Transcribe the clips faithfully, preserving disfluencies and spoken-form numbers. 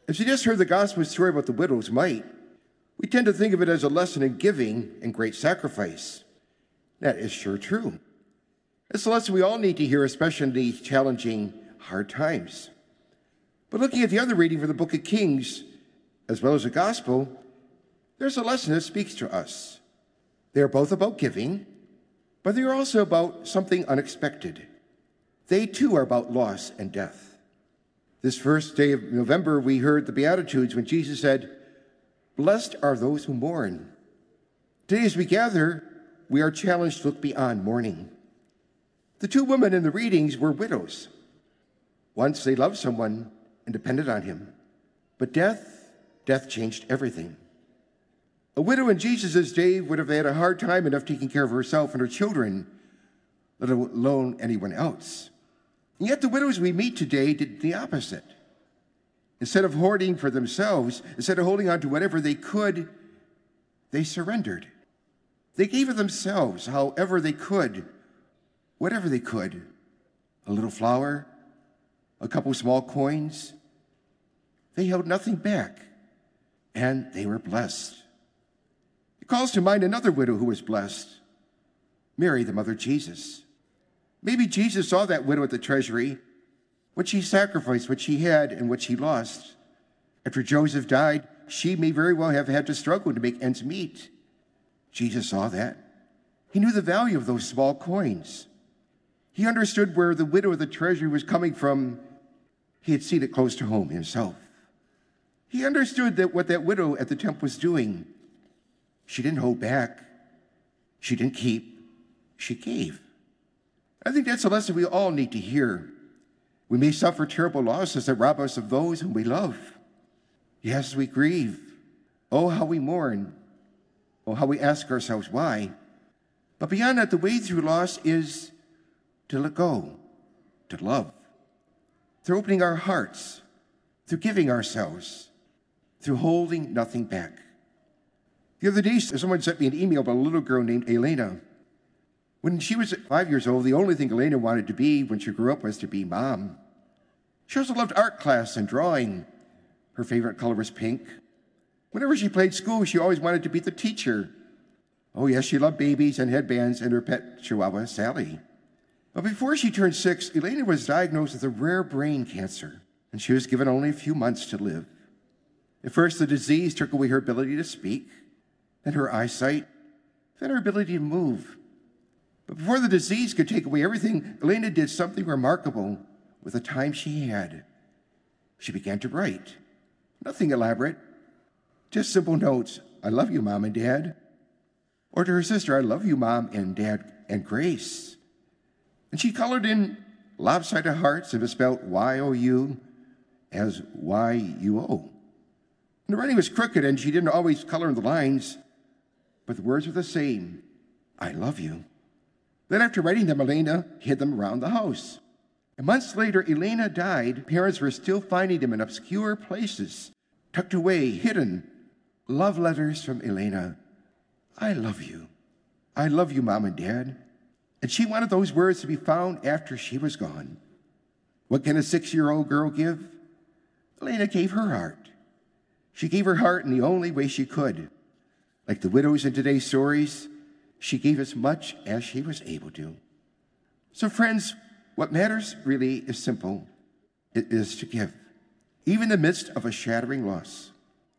As we just heard the gospel story about the widow's mite, we tend to think of it as a lesson in giving and great sacrifice. That is sure true. It's a lesson we all need to hear, especially in these challenging, hard times. But looking at the other reading from the book of Kings, as well as the gospel, there's a lesson that speaks to us. They are both about giving, but they are also about something unexpected. They too are about loss and death. This first day of November, we heard the Beatitudes when Jesus said, "Blessed are those who mourn." Today, as we gather, we are challenged to look beyond mourning. The two women in the readings were widows. Once they loved someone and depended on him. But death, death changed everything. A widow in Jesus' day would have had a hard time enough taking care of herself and her children, let alone anyone else. And yet the widows we meet today did the opposite. Instead of hoarding for themselves, instead of holding on to whatever they could, they surrendered. They gave of themselves however they could, whatever they could. A little flour, a couple small coins. They held nothing back, and they were blessed. It calls to mind another widow who was blessed, Mary, the mother of Jesus. Maybe Jesus saw that widow at the treasury, what she sacrificed, what she had, and what she lost. After Joseph died, she may very well have had to struggle to make ends meet. Jesus saw that. He knew the value of those small coins. He understood where the widow of the treasury was coming from. He had seen it close to home himself. He understood that what that widow at the temple was doing, she didn't hold back. She didn't keep. She gave. I think that's a lesson we all need to hear. We may suffer terrible losses that rob us of those whom we love. Yes, we grieve. Oh, how we mourn. Oh, how we ask ourselves why. But beyond that, the way through loss is to let go, to love. Through opening our hearts, through giving ourselves, through holding nothing back. The other day, someone sent me an email about a little girl named Elena. When she was five years old, the only thing Elena wanted to be when she grew up was to be mom. She also loved art class and drawing. Her favorite color was pink. Whenever she played school, she always wanted to be the teacher. Oh yes, she loved babies and headbands and her pet chihuahua, Sally. But before she turned six, Elena was diagnosed with a rare brain cancer, and she was given only a few months to live. At first, the disease took away her ability to speak, then her eyesight, then her ability to move. But before the disease could take away everything, Elena did something remarkable with the time she had. She began to write. Nothing elaborate, just simple notes. I love you, Mom and Dad. Or to her sister, I love you, Mom and Dad and Grace. And she colored in lopsided hearts and misspelled Y O U as Y U O. And the writing was crooked and she didn't always color in the lines, but the words were the same. I love you. Then after writing them, Elena hid them around the house. And months later, Elena died. Parents were still finding them in obscure places, tucked away, hidden. Love letters from Elena. I love you. I love you, Mom and Dad. And she wanted those words to be found after she was gone. What can a six-year-old girl give? Elena gave her heart. She gave her heart in the only way she could. Like the widows in today's stories, she gave as much as she was able to. So friends, what matters really is simple. It is to give, even in the midst of a shattering loss.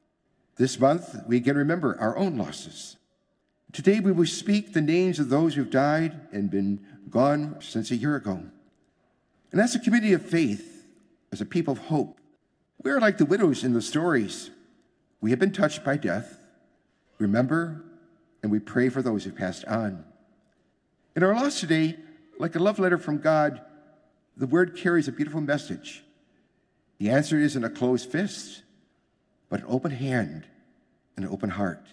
This month, we again remember our own losses. Today, we will speak the names of those who've died and been gone since a year ago. And as a community of faith, as a people of hope, we are like the widows in the stories. We have been touched by death. Remember, and we pray for those who passed on. In our loss today, like a love letter from God, the word carries a beautiful message. The answer isn't a closed fist, but an open hand and an open heart.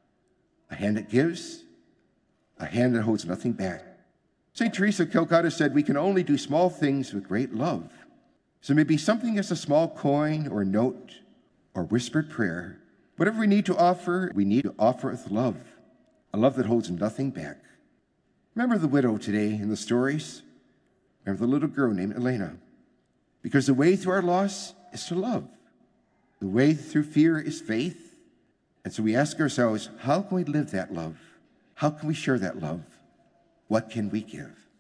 A hand that gives, a hand that holds nothing back. Saint Teresa of Calcutta said, we can only do small things with great love. So maybe something as a small coin or note or whispered prayer. Whatever we need to offer, we need to offer with love. A love that holds nothing back. Remember the widow today in the stories? Remember the little girl named Elena? Because the way through our loss is to love. The way through fear is faith. And so we ask ourselves, how can we live that love? How can we share that love? What can we give?